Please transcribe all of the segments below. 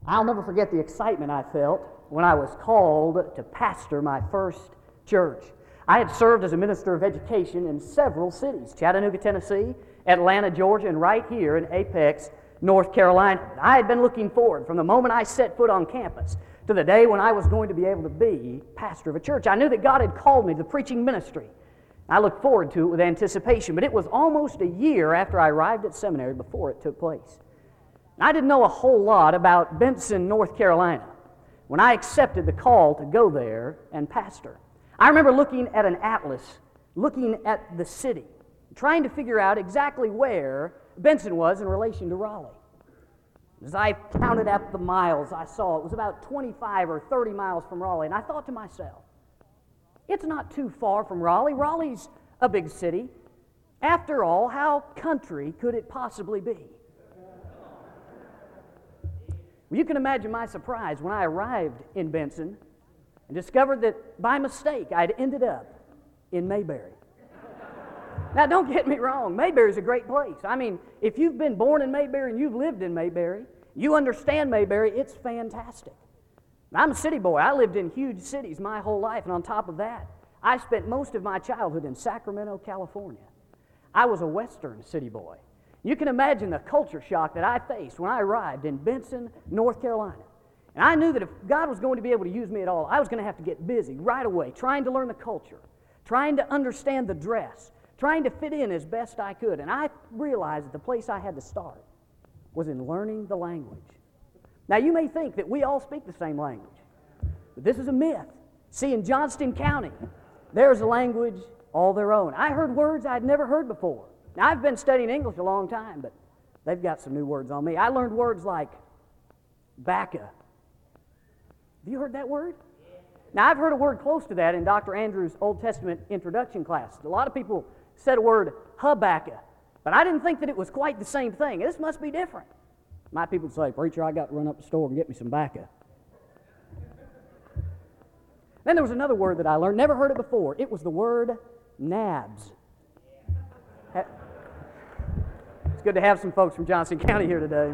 I'll never forget the excitement I felt when I was called to pastor my first church. I had served as a minister of education in several cities: Chattanooga, Tennessee, Atlanta, Georgia, and right here in Apex, North Carolina. I had been looking forward from the moment I set foot on campus to the day when I was going to be able to be pastor of a church. I knew that God had called me to the preaching ministry. I looked forward to it with anticipation, but it was almost a year after I arrived at seminary before it took place. I didn't know a whole lot about Benson, North Carolina, when I accepted the call to go there and pastor. I remember looking at an atlas, looking at the city, trying to figure out exactly where Benson was in relation to Raleigh. As I counted up the miles I saw, it was about 25 or 30 miles from Raleigh, and I thought to myself, it's not too far from Raleigh. Raleigh's a big city. After all, how country could it possibly be? Well, you can imagine my surprise when I arrived in Benson and discovered that by mistake I'd ended up in Mayberry. Now, don't get me wrong, Mayberry's a great place. I mean, if you've been born in Mayberry and you've lived in Mayberry, you understand Mayberry, it's fantastic. I'm a city boy. I lived in huge cities my whole life, and on top of that, I spent most of my childhood in Sacramento, California. I was a Western city boy. You can imagine the culture shock that I faced when I arrived in Benson, North Carolina. And I knew that if God was going to be able to use me at all, I was going to have to get busy right away, trying to learn the culture, trying to understand the dress, trying to fit in as best I could. And I realized that the place I had to start was in learning the language. Now, you may think that we all speak the same language, but this is a myth. See, in Johnston County, there's a language all their own. I heard words I'd never heard before. Now, I've been studying English a long time, but they've got some new words on me. I learned words like bacca. Have you heard that word? Now, I've heard a word close to that in Dr. Andrews' Old Testament introduction class. A lot of people said a word, Habakkuk, but I didn't think that it was quite the same thing. This must be different. My people say, preacher, I got to run up the store and get me some bacca. Then there was another word that I learned, never heard it before. It was the word nabs. It's good to have some folks from Johnston County here today.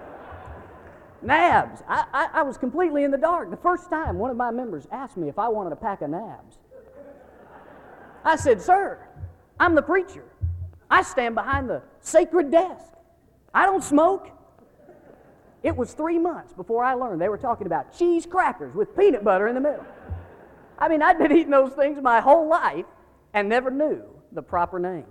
Nabs. I was completely in the dark. The first time one of my members asked me if I wanted a pack of nabs, I said, sir, I'm the preacher. I stand behind the sacred desk. I don't smoke. It was 3 months before I learned they were talking about cheese crackers with peanut butter in the middle. I mean, I'd been eating those things my whole life and never knew the proper name.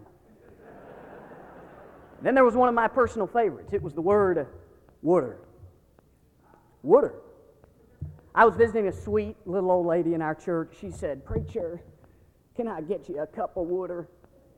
Then there was one of my personal favorites. It was the word wooder. Wooder. I was visiting a sweet little old lady in our church. She said, preacher, can I get you a cup of wooder?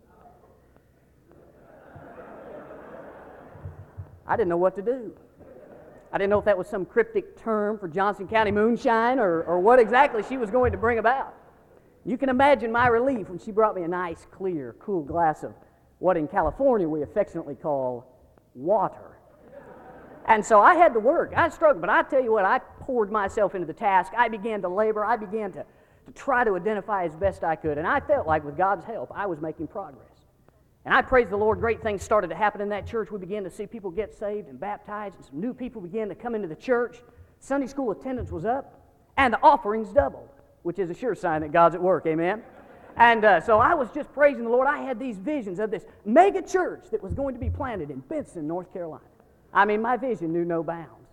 I didn't know what to do. I didn't know if that was some cryptic term for Johnston County moonshine or what exactly she was going to bring about. You can imagine my relief when she brought me a nice, clear, cool glass of what in California we affectionately call water. And so I had to work. I struggled, but I tell you what, I poured myself into the task. I began to labor. I began to try to identify as best I could. And I felt like with God's help, I was making progress. And I praise the Lord, great things started to happen in that church. We began to see people get saved and baptized, and some new people began to come into the church. Sunday school attendance was up, and the offerings doubled, which is a sure sign that God's at work, amen? And so I was just praising the Lord. I had these visions of this mega church that was going to be planted in Benson, North Carolina. I mean, my vision knew no bounds.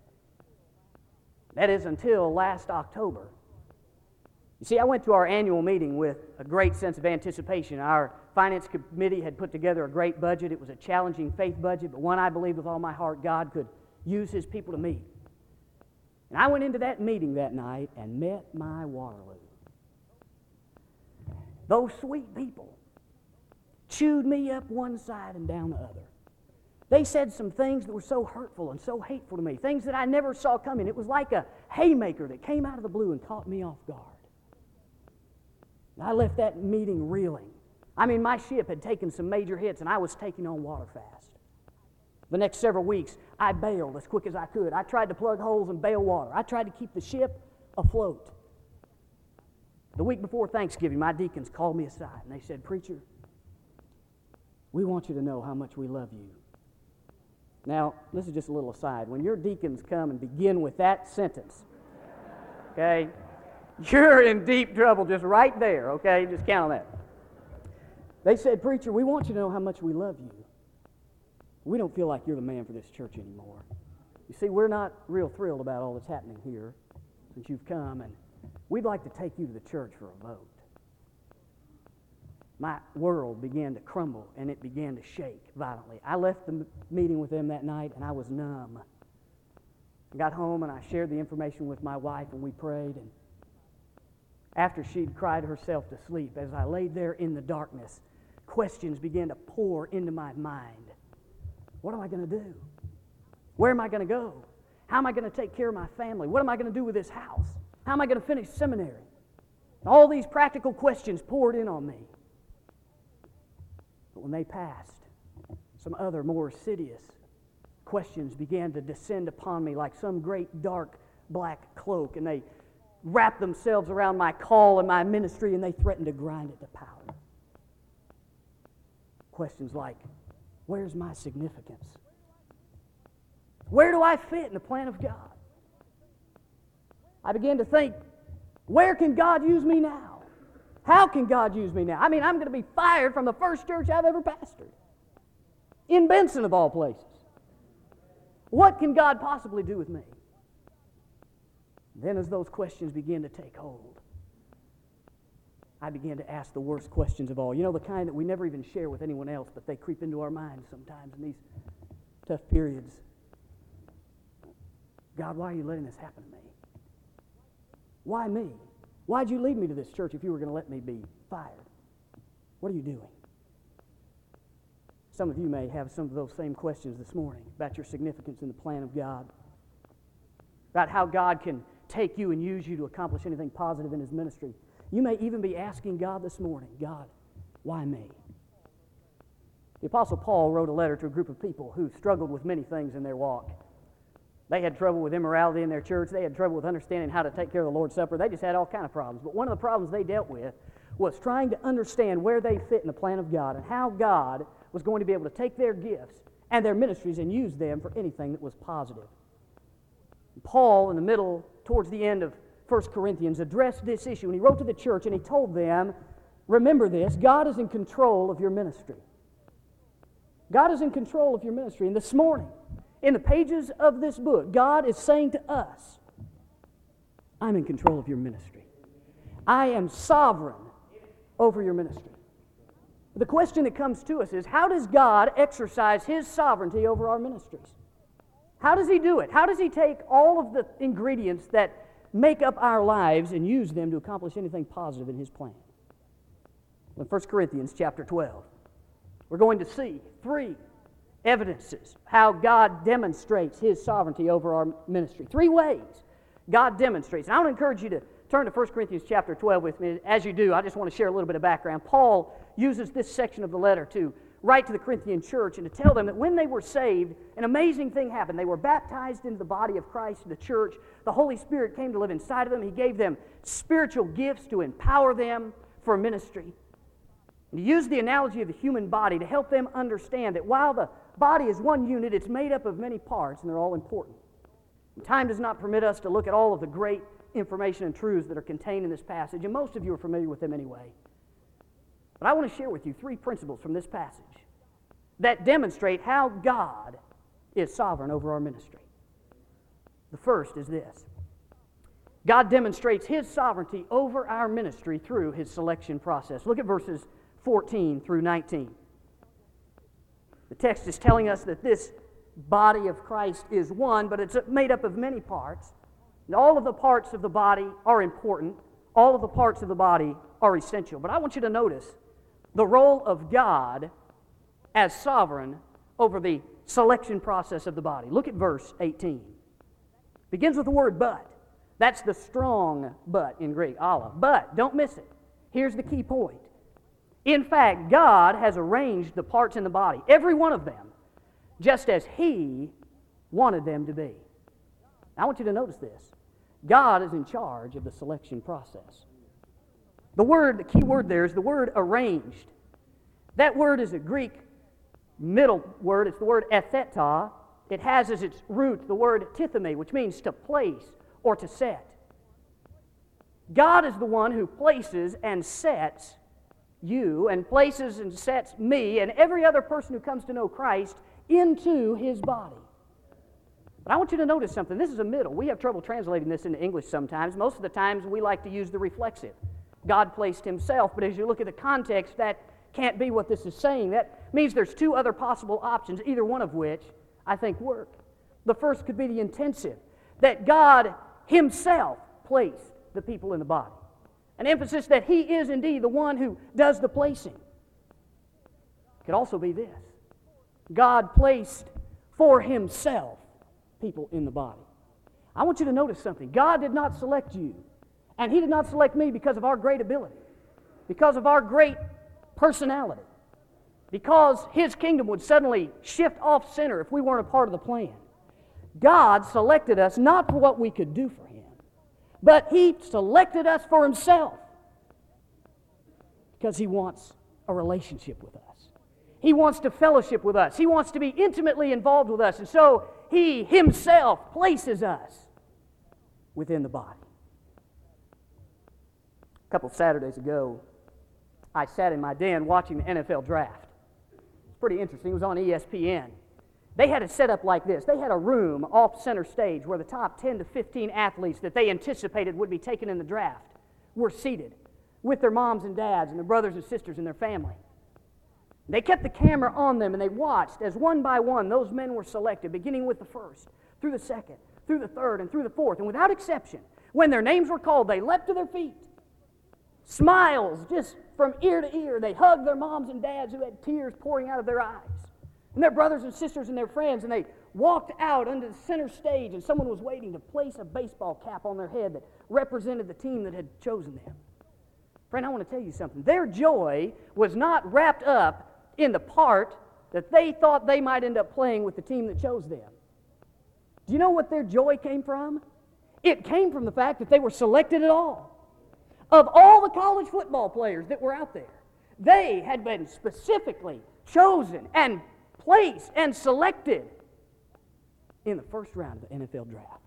That is until last October. You see, I went to our annual meeting with a great sense of anticipation. Our finance committee had put together a great budget. It was a challenging faith budget, but one I believe with all my heart God could use His people to meet. And I went into that meeting that night and met my Waterloo. Those sweet people chewed me up one side and down the other. They said some things that were so hurtful and so hateful to me, things that I never saw coming. It was like a haymaker that came out of the blue and caught me off guard. I left that meeting reeling. I mean, my ship had taken some major hits, and I was taking on water fast. The next several weeks, I bailed as quick as I could. I tried to plug holes and bail water. I tried to keep the ship afloat. The week before Thanksgiving, my deacons called me aside, and they said, preacher, we want you to know how much we love you. Now, this is just a little aside. When your deacons come and begin with that sentence, okay, you're in deep trouble just right there, okay? Just count on that. They said, "Preacher, we want you to know how much we love you. We don't feel like you're the man for this church anymore. You see, we're not real thrilled about all that's happening here since you've come, and we'd like to take you to the church for a vote." My world began to crumble, and it began to shake violently. I left the meeting with them that night, and I was numb. I got home, and I shared the information with my wife, and we prayed. And after she'd cried herself to sleep, as I laid there in the darkness, questions began to pour into my mind. What am I going to do? Where am I going to go? How am I going to take care of my family? What am I going to do with this house? How am I going to finish seminary? All these practical questions poured in on me. But when they passed, some other more insidious questions began to descend upon me like some great dark black cloak, and they wrapped themselves around my call and my ministry, and they threatened to grind it to powder. Questions like, where's my significance? Where do I fit in the plan of God? I began to think, where can God use me now? How can God use me now? I mean, I'm going to be fired from the first church I've ever pastored. In Benson, of all places. What can God possibly do with me? Then as those questions began to take hold, I began to ask the worst questions of all. You know, the kind that we never even share with anyone else, but they creep into our minds sometimes in these tough periods. God, why are you letting this happen to me? Why me? Why'd you lead me to this church if you were going to let me be fired? What are you doing? Some of you may have some of those same questions this morning about your significance in the plan of God, about how God can take you and use you to accomplish anything positive in His ministry. You may even be asking God this morning, God, why me? The Apostle Paul wrote a letter to a group of people who struggled with many things in their walk. They had trouble with immorality in their church. They had trouble with understanding how to take care of the Lord's Supper. They just had all kind of problems. But one of the problems they dealt with was trying to understand where they fit in the plan of God and how God was going to be able to take their gifts and their ministries and use them for anything that was positive. Paul, in the middle, towards the end of 1 Corinthians, addressed this issue, and he wrote to the church and he told them, remember this, God is in control of your ministry. God is in control of your ministry. And this morning, in the pages of this book, God is saying to us, I'm in control of your ministry. I am sovereign over your ministry. The question that comes to us is, how does God exercise His sovereignty over our ministries? How does He do it? How does He take all of the ingredients that make up our lives and use them to accomplish anything positive in His plan? In 1 Corinthians chapter 12, we're going to see 3 evidences how God demonstrates His sovereignty over our ministry. 3 ways God demonstrates. And I want to encourage you to turn to 1 Corinthians chapter 12 with me. As you do, I just want to share a little bit of background. Paul uses this section of the letter to write to the Corinthian church and to tell them that when they were saved, an amazing thing happened. They were baptized into the body of Christ, the church. The Holy Spirit came to live inside of them. He gave them spiritual gifts to empower them for ministry. And he used the analogy of the human body to help them understand that while the body is one unit, it's made up of many parts, and they're all important. And time does not permit us to look at all of the great information and truths that are contained in this passage, and most of you are familiar with them anyway. But I want to share with you 3 principles from this passage that demonstrate how God is sovereign over our ministry. The first is this. God demonstrates His sovereignty over our ministry through His selection process. Look at verses 14 through 19. The text is telling us that this body of Christ is one, but it's made up of many parts. And all of the parts of the body are important. All of the parts of the body are essential. But I want you to notice the role of God as sovereign over the selection process of the body. Look at verse 18. It begins with the word but. That's the strong but in Greek, Allah. But, don't miss it. Here's the key point. In fact, God has arranged the parts in the body, every one of them, just as He wanted them to be. Now, I want you to notice this. God is in charge of the selection process. The key word there is the word arranged. That word is a Greek middle word. It's the word etheta, it has as its root the word tithemi, which means to place or to set. God is the one who places and sets you, and places and sets me and every other person who comes to know Christ into His body. But I want you to notice something. This is a middle. We have trouble translating this into English sometimes. Most of the times we like to use the reflexive. God placed Himself, but as you look at the context, that can't be what this is saying. That means there's two other possible options, either one of which I think work. The first could be the intensive, that God Himself placed the people in the body. An emphasis that He is indeed the one who does the placing. It could also be this: God placed for Himself people in the body. I want you to notice something. God did not select you, and He did not select me because of our great ability, because of our great personality, because His kingdom would suddenly shift off center if we weren't a part of the plan. God selected us not for what we could do for Him, but He selected us for Himself because He wants a relationship with us. He wants to fellowship with us. He wants to be intimately involved with us. And so He Himself places us within the body. A couple Saturdays ago, I sat in my den watching the NFL draft. It's pretty interesting. It was on ESPN. They had it set up like this. They had a room off center stage where the top 10 to 15 athletes that they anticipated would be taken in the draft were seated with their moms and dads and their brothers and sisters and their family. They kept the camera on them and they watched as one by one those men were selected, beginning with the first, through the second, through the third, and through the fourth. And without exception, when their names were called, they leapt to their feet. Smiles just from ear to ear. They hugged their moms and dads who had tears pouring out of their eyes, and their brothers and sisters and their friends, and they walked out onto the center stage, and someone was waiting to place a baseball cap on their head that represented the team that had chosen them. Friend, I want to tell you something. Their joy was not wrapped up in the part that they thought they might end up playing with the team that chose them. Do you know what their joy came from? It came from the fact that they were selected at all. Of all the college football players that were out there, they had been specifically chosen and placed and selected in the first round of the NFL draft.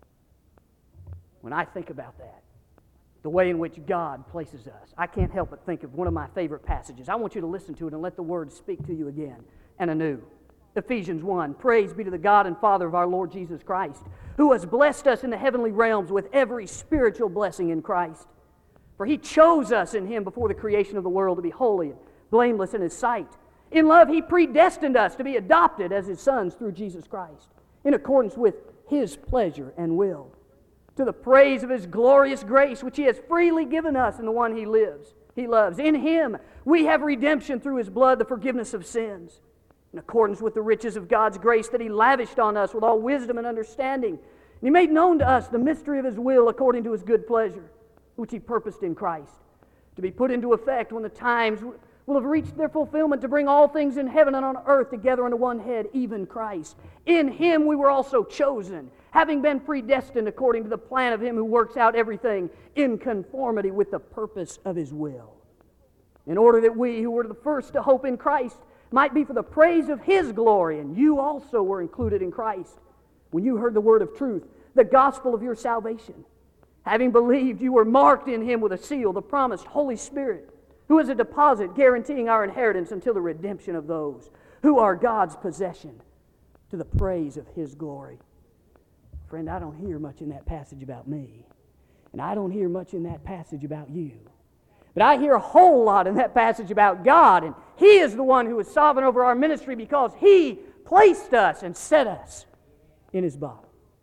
When I think about that, the way in which God places us, I can't help but think of one of my favorite passages. I want you to listen to it and let the Word speak to you again and anew. Ephesians 1, praise be to the God and Father of our Lord Jesus Christ, who has blessed us in the heavenly realms with every spiritual blessing in Christ. For He chose us in Him before the creation of the world to be holy and blameless in His sight. In love He predestined us to be adopted as His sons through Jesus Christ, in accordance with His pleasure and will, to the praise of His glorious grace, which He has freely given us in the one He loves. In Him we have redemption through His blood, the forgiveness of sins, in accordance with the riches of God's grace that He lavished on us with all wisdom and understanding. And He made known to us the mystery of His will according to His good pleasure, which He purposed in Christ, to be put into effect when the times will have reached their fulfillment, to bring all things in heaven and on earth together under one head, even Christ. In Him we were also chosen, having been predestined according to the plan of Him who works out everything in conformity with the purpose of His will, in order that we who were the first to hope in Christ might be for the praise of His glory. And you also were included in Christ when you heard the word of truth, the gospel of your salvation. Having believed, you were marked in Him with a seal, the promised Holy Spirit, who is a deposit guaranteeing our inheritance until the redemption of those who are God's possession, to the praise of His glory. Friend, I don't hear much in that passage about me, and I don't hear much in that passage about you. But I hear a whole lot in that passage about God, and He is the one who is sovereign over our ministry because He placed us and set us in His body.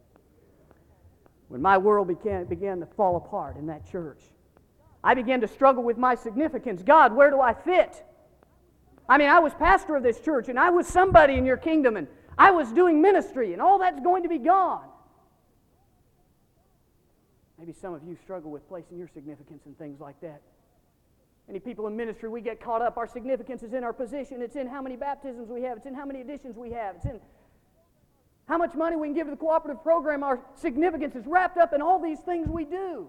When my world began to fall apart in that church, I began to struggle with my significance. God, where do I fit? I mean, I was pastor of this church, and I was somebody in your kingdom, and I was doing ministry, and all that's going to be gone. Maybe some of you struggle with placing your significance in things like that. Many people in ministry, we get caught up. Our significance is in our position. It's in how many baptisms we have. It's in how many additions we have. It's in how much money we can give to the cooperative program. Our significance is wrapped up in all these things we do.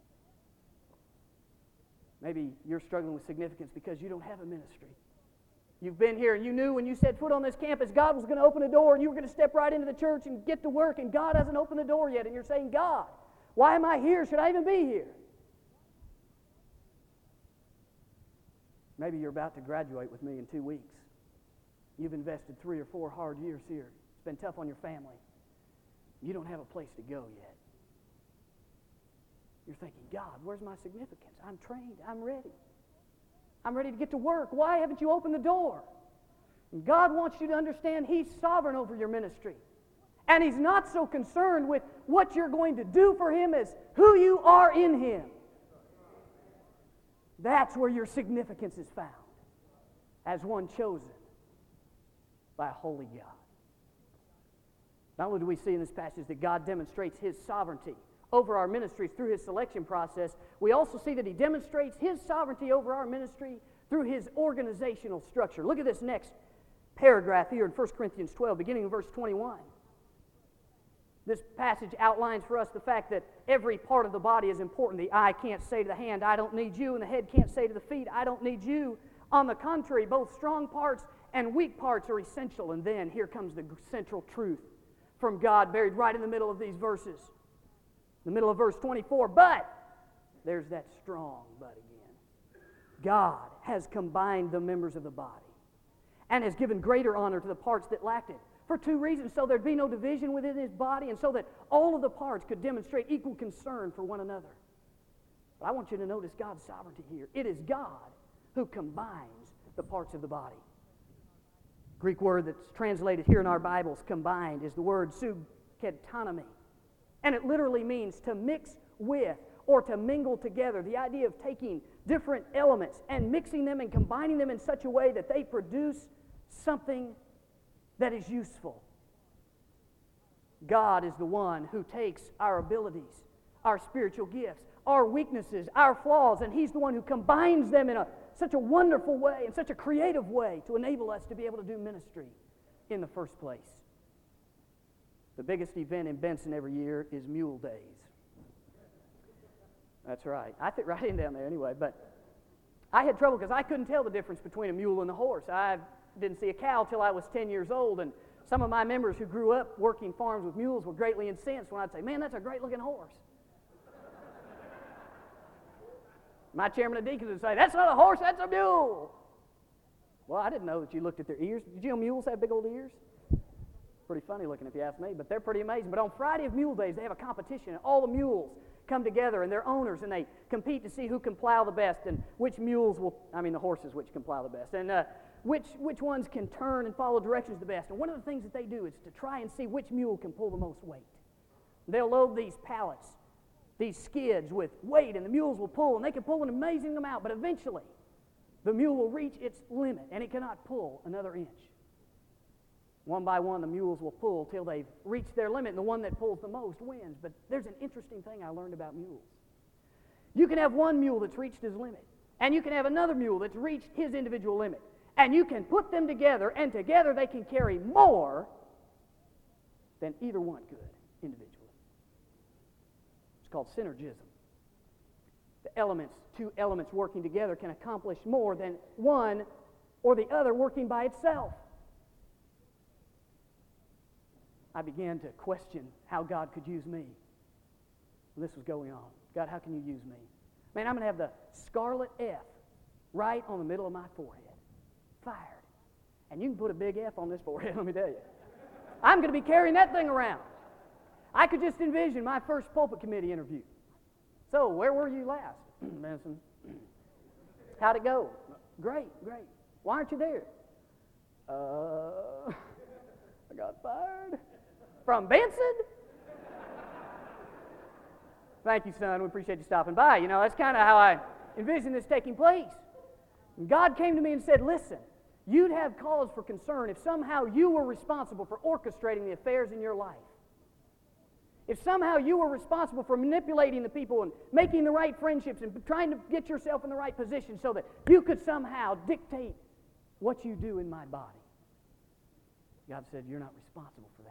Maybe you're struggling with significance because you don't have a ministry. You've been here and you knew when you set foot on this campus, God was going to open a door and you were going to step right into the church and get to work, and God hasn't opened the door yet. And you're saying, God, why am I here? Should I even be here? Maybe you're about to graduate with me in 2 weeks. You've invested 3 or 4 hard years here. It's been tough on your family. You don't have a place to go yet. You're thinking, God, where's my significance? I'm trained. I'm ready. I'm ready to get to work. Why haven't you opened the door? And God wants you to understand He's sovereign over your ministry. And He's not so concerned with what you're going to do for Him as who you are in Him. That's where your significance is found, as one chosen by a holy God. Not only do we see in this passage that God demonstrates His sovereignty over our ministries through His selection process, we also see that He demonstrates His sovereignty over our ministry through His organizational structure. Look at this next paragraph here in 1 Corinthians 12, beginning in verse 21. This passage outlines for us the fact that every part of the body is important. The eye can't say to the hand, I don't need you, and the head can't say to the feet, I don't need you. On the contrary, both strong parts and weak parts are essential. And then here comes the central truth from God buried right in the middle of these verses. The middle of verse 24, but, there's that strong but again. God has combined the members of the body and has given greater honor to the parts that lacked it. For 2 reasons, so there'd be no division within His body and so that all of the parts could demonstrate equal concern for one another. But I want you to notice God's sovereignty here. It is God who combines the parts of the body. Greek word that's translated here in our Bibles, combined, is the word sugketonomy. And it literally means to mix with or to mingle together. The idea of taking different elements and mixing them and combining them in such a way that they produce something that is useful. God is the one who takes our abilities, our spiritual gifts, our weaknesses, our flaws, and He's the one who combines them in such a wonderful way, in such a creative way to enable us to be able to do ministry in the first place. The biggest event in Benson every year is Mule Days. That's right. I fit right in down there anyway, but I had trouble because I couldn't tell the difference between a mule and a horse. I didn't see a cow till I was 10 years old, and some of my members who grew up working farms with mules were greatly incensed when I'd say, man, that's a great-looking horse. My chairman of deacons would say, that's not a horse, that's a mule. Well, I didn't know that you looked at their ears. Did you know mules have big old ears? Pretty funny looking if you ask me, but they're pretty amazing. But on Friday of Mule Days, they have a competition, and all the mules come together, and their owners, and they compete to see who can plow the best, and which mules will, the horses which can plow the best, and which ones can turn and follow directions the best. And one of the things that they do is to try and see which mule can pull the most weight. They'll load these pallets, these skids with weight, and the mules will pull, and they can pull an amazing amount, but eventually the mule will reach its limit, and it cannot pull another inch. One by one, the mules will pull till they've reached their limit, and the one that pulls the most wins. But there's an interesting thing I learned about mules. You can have one mule that's reached his limit, and you can have another mule that's reached his individual limit, and you can put them together, and together they can carry more than either one could individually. It's called synergism. Two elements working together can accomplish more than one or the other working by itself. I began to question how God could use me when this was going on. God, how can you use me? Man, I'm going to have the scarlet F right on the middle of my forehead. Fired. And you can put a big F on this forehead, let me tell you. I'm going to be carrying that thing around. I could just envision my first pulpit committee interview. So, where were you last? Benson. How'd it go? Great. Why aren't you there? I got fired. From Benson? Thank you, son. We appreciate you stopping by. That's kind of how I envision this taking place. And God came to me and said, listen, you'd have cause for concern if somehow you were responsible for orchestrating the affairs in your life. If somehow you were responsible for manipulating the people and making the right friendships and trying to get yourself in the right position so that you could somehow dictate what you do in my body. God said, you're not responsible for that.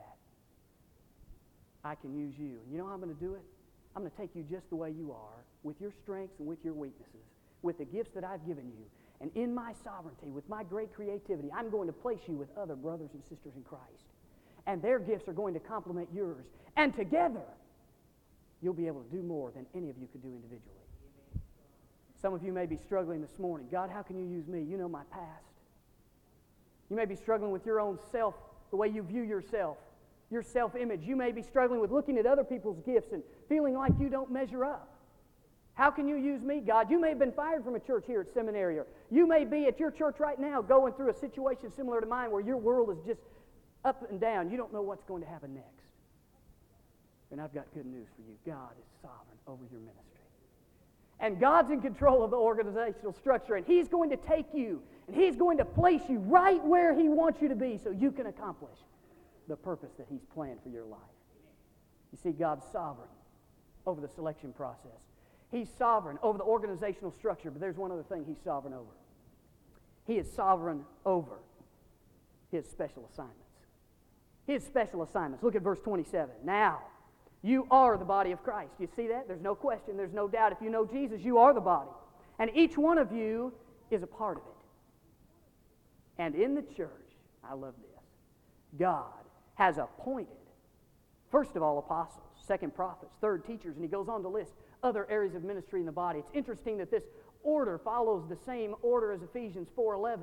I can use you. And you know how I'm going to do it? I'm going to take you just the way you are, with your strengths and with your weaknesses, with the gifts that I've given you, And in my sovereignty, with my great creativity, I'm going to place you with other brothers and sisters in Christ. And their gifts are going to complement yours. And together, you'll be able to do more than any of you could do individually. Some of you may be struggling this morning. God, how can you use me? You know my past. You may be struggling with your own self, the way you view yourself, your self-image. You may be struggling with looking at other people's gifts and feeling like you don't measure up. How can you use me, God? You may have been fired from a church here at Seminary, or you may be at your church right now going through a situation similar to mine where your world is just up and down. You don't know what's going to happen next. And I've got good news for you. God is sovereign over your ministry. And God's in control of the organizational structure, and He's going to take you, and He's going to place you right where He wants you to be so you can accomplish the purpose that He's planned for your life. You see, God's sovereign over the selection process. He's sovereign over the organizational structure, but there's one other thing He's sovereign over. He is sovereign over His special assignments. His special assignments. Look at verse 27. Now, you are the body of Christ. You see that? There's no question, there's no doubt. If you know Jesus, you are the body. And each one of you is a part of it. And in the church, I love this, God has appointed, first of all, apostles, second, prophets, third, teachers, and he goes on to list other areas of ministry in the body. It's interesting that this order follows the same order as Ephesians 4:11.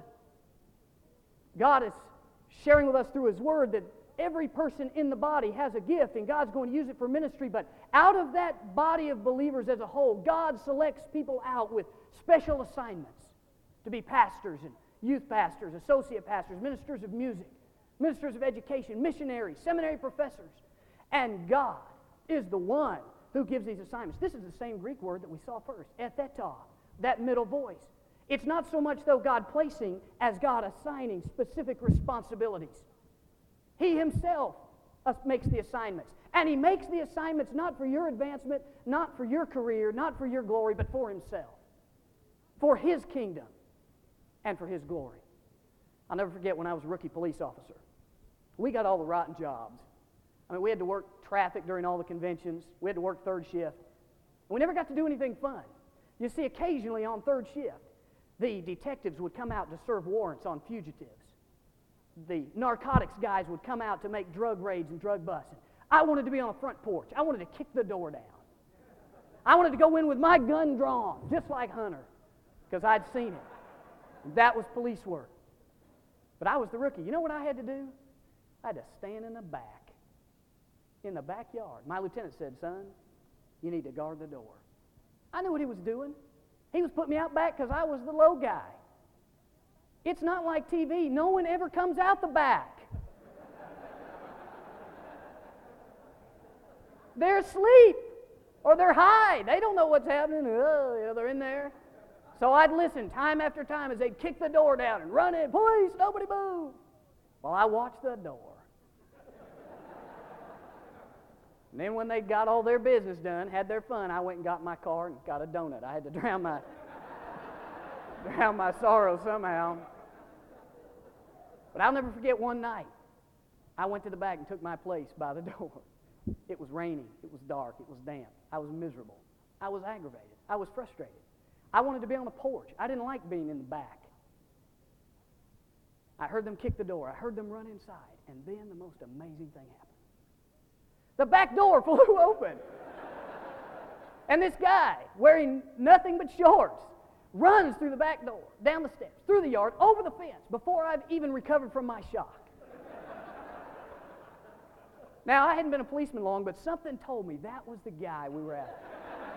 God is sharing with us through His Word that every person in the body has a gift, and God's going to use it for ministry, but out of that body of believers as a whole, God selects people out with special assignments to be pastors and youth pastors, associate pastors, ministers of music, ministers of education, missionaries, seminary professors. And God is the one who gives these assignments. This is the same Greek word that we saw first, etheto, that middle voice. It's not so much, though, God placing as God assigning specific responsibilities. He Himself makes the assignments. And He makes the assignments not for your advancement, not for your career, not for your glory, but for Himself. For His kingdom and for His glory. I'll never forget when I was a rookie police officer. We got all the rotten jobs. I mean, we had to work traffic during all the conventions. We had to work third shift. We never got to do anything fun. You see, occasionally on third shift, the detectives would come out to serve warrants on fugitives. The narcotics guys would come out to make drug raids and drug busts. I wanted to be on the front porch. I wanted to kick the door down. I wanted to go in with my gun drawn, just like Hunter, because I'd seen it. That was police work. But I was the rookie. You know what I had to do? I had to stand in the backyard. My lieutenant said, son, you need to guard the door. I knew what he was doing. He was putting me out back because I was the low guy. It's not like TV. No one ever comes out the back. They're asleep or they're high. They don't know what's happening. They're in there. So I'd listen time after time as they'd kick the door down and run in. Police, nobody move. While I watched the door. And then when they got all their business done, had their fun, I went and got my car and got a donut. I had to drown my sorrow somehow. But I'll never forget one night. I went to the back and took my place by the door. It was raining. It was dark. It was damp. I was miserable. I was aggravated. I was frustrated. I wanted to be on the porch. I didn't like being in the back. I heard them kick the door. I heard them run inside. And then the most amazing thing happened. The back door flew open. And this guy, wearing nothing but shorts, runs through the back door, down the steps, through the yard, over the fence, before I've even recovered from my shock. Now, I hadn't been a policeman long, but something told me that was the guy we were after.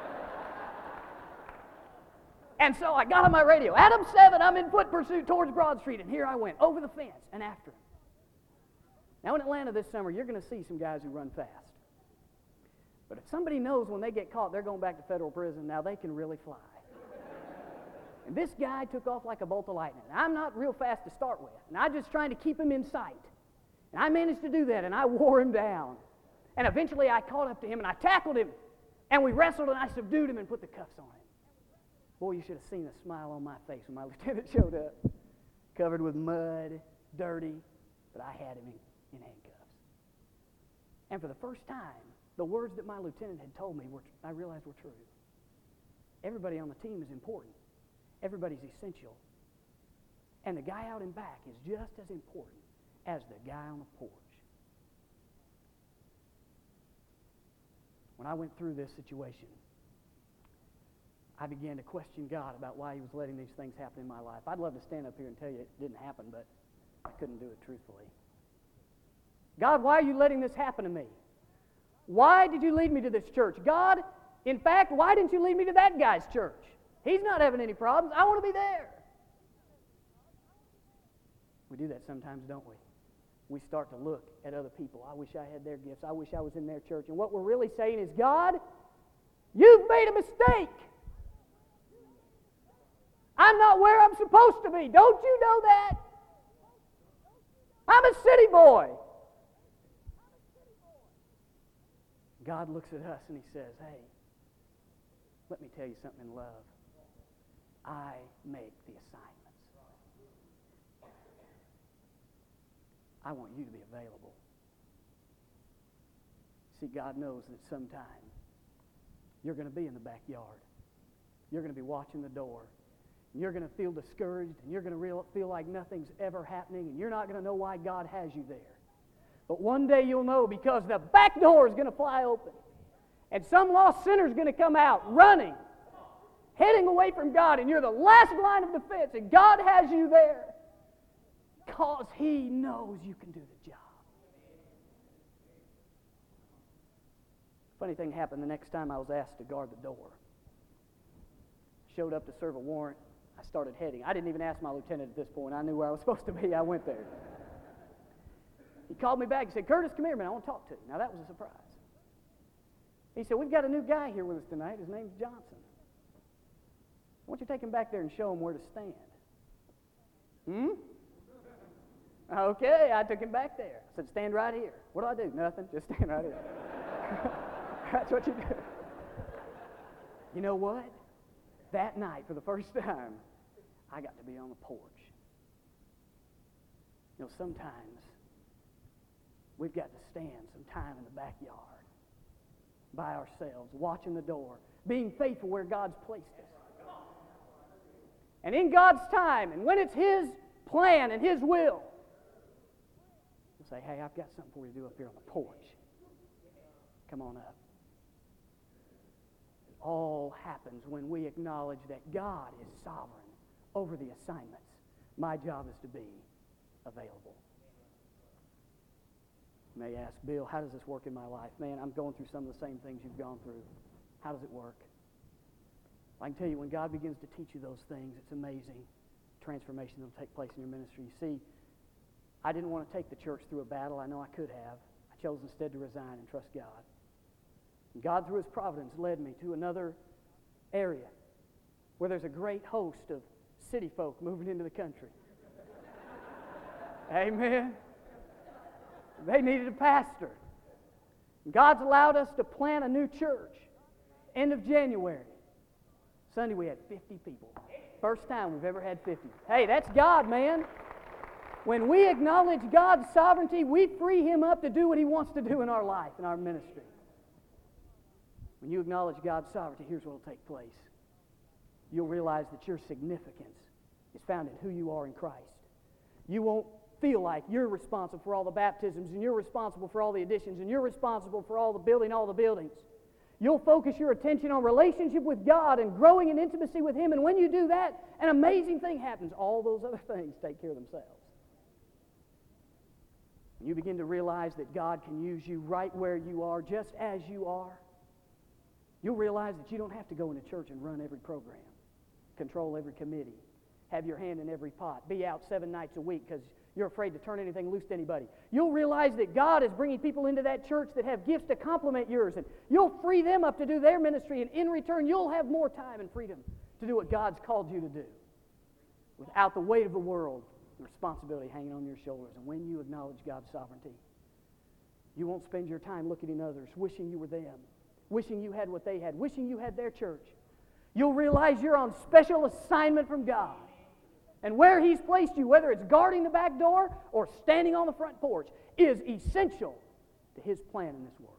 And so I got on my radio. Adam 7, I'm in foot pursuit towards Broad Street, and here I went, over the fence and after him. Now, in Atlanta this summer, you're going to see some guys who run fast. But if somebody knows when they get caught, they're going back to federal prison, now they can really fly. And this guy took off like a bolt of lightning. And I'm not real fast to start with, and I'm just trying to keep him in sight. And I managed to do that, and I wore him down. And eventually I caught up to him, and I tackled him, and we wrestled, and I subdued him and put the cuffs on him. Boy, you should have seen the smile on my face when my lieutenant showed up, covered with mud, dirty, but I had him in handcuffs. And for the first time, the words that my lieutenant had told me, I realized were true. Everybody on the team is important. Everybody's essential. And the guy out in back is just as important as the guy on the porch. When I went through this situation, I began to question God about why He was letting these things happen in my life. I'd love to stand up here and tell you it didn't happen, but I couldn't do it truthfully. God, why are you letting this happen to me? Why did you lead me to this church? God, in fact, why didn't you lead me to that guy's church? He's not having any problems. I want to be there. We do that sometimes, don't we? We start to look at other people. I wish I had their gifts. I wish I was in their church. And what we're really saying is, God, you've made a mistake. I'm not where I'm supposed to be. Don't you know that? I'm a city boy. God looks at us and He says, hey, let me tell you something in love. I make the assignments. I want you to be available. See, God knows that sometime you're going to be in the backyard. You're going to be watching the door. You're going to feel discouraged, and you're going to feel like nothing's ever happening, and you're not going to know why God has you there. But one day you'll know, because the back door is going to fly open, and some lost sinner is going to come out running, heading away from God, and you're the last line of defense, and God has you there because He knows you can do the job. Funny thing happened the next time I was asked to guard the door. Showed up to serve a warrant. I started heading. I didn't even ask my lieutenant at this point. I knew where I was supposed to be. I went there. He called me back and said, Curtis, come here, man. I want to talk to you. Now, that was a surprise. He said, we've got a new guy here with us tonight. His name's Johnson. Why don't you take him back there and show him where to stand? Okay, I took him back there. I said, stand right here. What do I do? Nothing. Just stand right here. That's what you do. You know what? That night, for the first time, I got to be on the porch. You know, sometimes we've got to stand some time in the backyard by ourselves, watching the door, being faithful where God's placed us. And in God's time, and when it's His plan and His will, we'll say, hey, I've got something for you to do up here on the porch. Come on up. It all happens when we acknowledge that God is sovereign over the assignments. My job is to be available. You may ask, Bill, how does this work in my life? Man, I'm going through some of the same things you've gone through. How does it work? I can tell you, when God begins to teach you those things, it's amazing transformation that will take place in your ministry. You see, I didn't want to take the church through a battle. I know I could have. I chose instead to resign and trust God. And God, through His providence, led me to another area where there's a great host of city folk moving into the country. Amen. They needed a pastor. And God's allowed us to plant a new church. End of January. Sunday we had 50 people. First time we've ever had 50. Hey, that's God, man. When we acknowledge God's sovereignty, we free Him up to do what He wants to do in our life, in our ministry. When you acknowledge God's sovereignty, here's what will take place. You'll realize that your significance is found in who you are in Christ. You won't feel like you're responsible for all the baptisms, and you're responsible for all the additions, and you're responsible for all the building, all the buildings. You'll focus your attention on relationship with God and growing in intimacy with Him, and when you do that, an amazing thing happens. All those other things take care of themselves. When you begin to realize that God can use you right where you are, just as you are, you'll realize that you don't have to go into church and run every program, control every committee, have your hand in every pot, be out 7 nights a week because you're afraid to turn anything loose to anybody. You'll realize that God is bringing people into that church that have gifts to complement yours, and you'll free them up to do their ministry, and in return, you'll have more time and freedom to do what God's called you to do without the weight of the world and responsibility hanging on your shoulders. And when you acknowledge God's sovereignty, you won't spend your time looking at others, wishing you were them, wishing you had what they had, wishing you had their church. You'll realize you're on special assignment from God. And where He's placed you, whether it's guarding the back door or standing on the front porch, is essential to His plan in this world.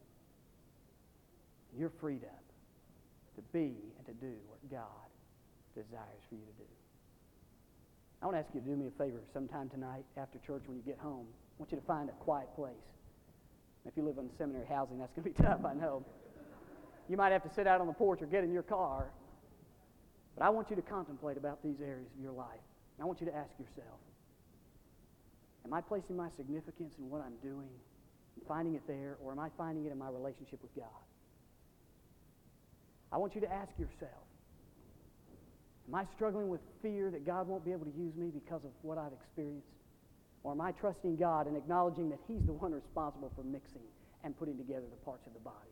You're freed up to be and to do what God desires for you to do. I want to ask you to do me a favor sometime tonight after church when you get home. I want you to find a quiet place. If you live on seminary housing, that's going to be tough, I know. You might have to sit out on the porch or get in your car. But I want you to contemplate about these areas of your life. I want you to ask yourself, am I placing my significance in what I'm doing and finding it there, or am I finding it in my relationship with God? I want you to ask yourself, am I struggling with fear that God won't be able to use me because of what I've experienced? Or am I trusting God and acknowledging that He's the one responsible for mixing and putting together the parts of the body?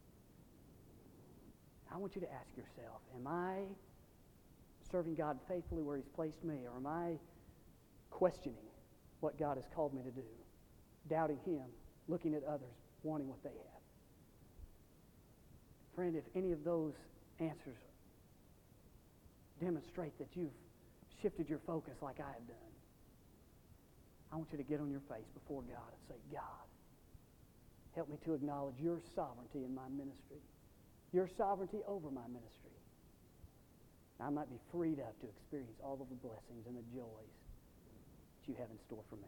I want you to ask yourself, am I serving God faithfully where He's placed me, or am I questioning what God has called me to do, doubting Him, looking at others, wanting what they have? Friend, if any of those answers demonstrate that you've shifted your focus like I have done, I want you to get on your face before God and say, God, help me to acknowledge your sovereignty in my ministry, your sovereignty over my ministry. I might be freed up to experience all of the blessings and the joys that you have in store for me.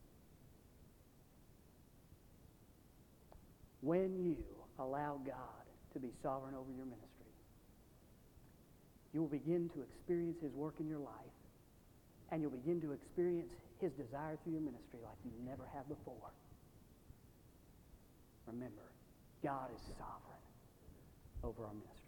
When you allow God to be sovereign over your ministry, you will begin to experience His work in your life, and you'll begin to experience His desire through your ministry like you never have before. Remember, God is sovereign over our ministry.